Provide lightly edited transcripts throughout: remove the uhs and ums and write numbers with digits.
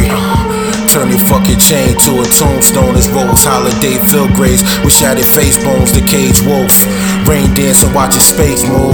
Turn your fucking chain to a tombstone as Rose Holiday fill graves with shattered face bones, the cage wolf. Rain dancing, watching space move.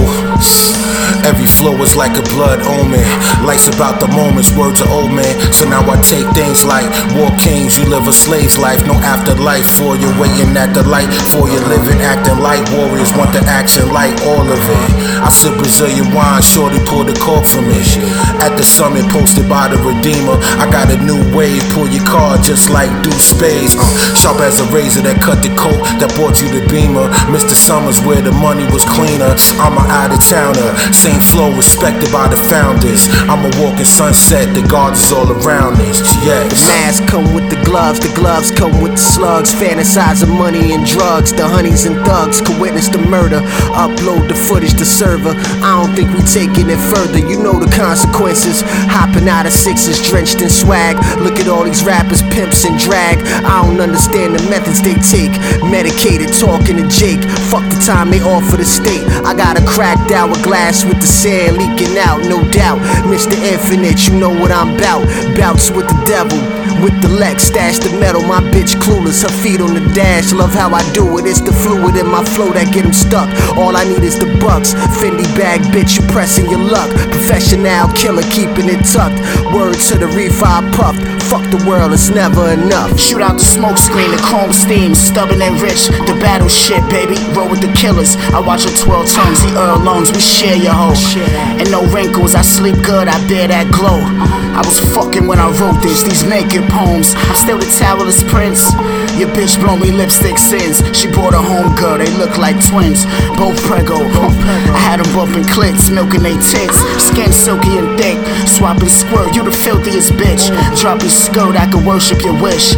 Every flow is like a blood omen. Life's about the moments, word to old man. So now I take things like war kings. You live a slave's life, no afterlife for you. Waiting at the light for you, living, acting like warriors. Want the action like all of it. I sip Brazilian wine, shorty pulled the cork from it. At the summit, posted by the Redeemer. I got a new wave, pull your card just like Deuce Spades. Sharp as a razor that cut the coat that brought you the Beamer. Mr. Summers where the money was cleaner. I'm an out-of-towner, same flow respected by the founders. I'm a walking sunset, the guards is all around us. Yes. The masks come with the gloves come with the slugs. Fantasizing money and drugs, the honeys and thugs could witness the murder. Upload the footage to server. I don't think we taking it further. You know the consequences. Hopping out of sixes, drenched in swag. Look at all these rappers, pimps and drag. I don't understand the methods they take. Medicated, talking to Jake. Fuck the time they offer the state. I got a cracked hourglass with the sand leaking out, no doubt. Mr. Infinite, you know what I'm bout. Bouts with the devil, with the Lex, stash the metal. My bitch clueless, her feet on the dash. Love how I do it, it's the fluid in my flow that get him stuck. All I need is the bucks. Fendi bag, bitch, you pressing your luck. Professional killer, keeping it tucked. Word to the reefer I puffed. Fuck the world, it's never enough. Shoot out the smoke screen, the chrome steam. Stubborn and rich, the battle shit, baby. Roll with the killers. I watch your 12 tongues, the Earl lungs. We share your hoe. And no wrinkles, I sleep good, I bear that glow. I was fucking when I wrote this, these naked poems. I'm still the towelless prince. Your bitch blow me lipstick sins. She brought a home girl, they look like twins. Both prego. I had them bumping clits, milking they tits. Skin silky and thick, swapping squirt. You the filthiest bitch. Drop your skirt, I could worship your wish.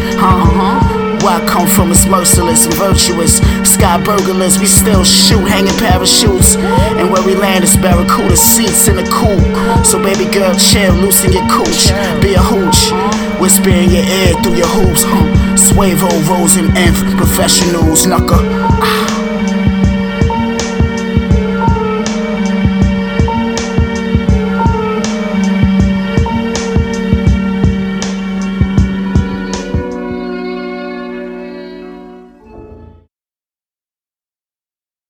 Where I come from is merciless and virtuous. Sky burglars, we still shoot, hanging parachutes. And where we land is barracuda seats in the coupe. So baby girl, chill, loosen your cooch. Be a hooch, whisper in your ear through your hoops. Suavo, Rose and Inf, professionals, knucker.